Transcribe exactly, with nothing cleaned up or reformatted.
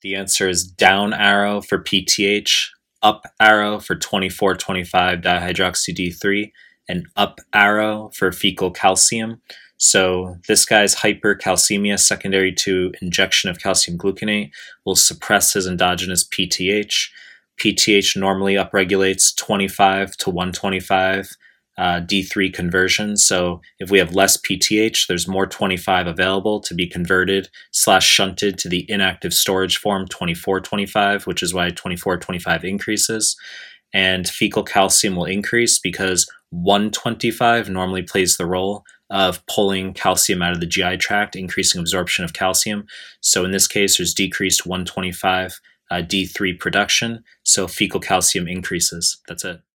The answer is down arrow for P T H, up arrow for twenty-four twenty-five dihydroxy D three, and up arrow for fecal calcium. So this guy's hypercalcemia secondary to injection of calcium gluconate will suppress his endogenous P T H. P T H normally upregulates twenty-five to one twenty-five uh, D three conversion. So if we have less P T H, there's more twenty-five available to be converted slash shunted to the inactive storage form twenty-four twenty-five, which is why twenty-four twenty-five increases. And fecal calcium will increase because one twenty-five normally plays the role of pulling calcium out of the G I tract, increasing absorption of calcium. So in this case, there's decreased one twenty-five uh, D three production, so fecal calcium increases. That's it.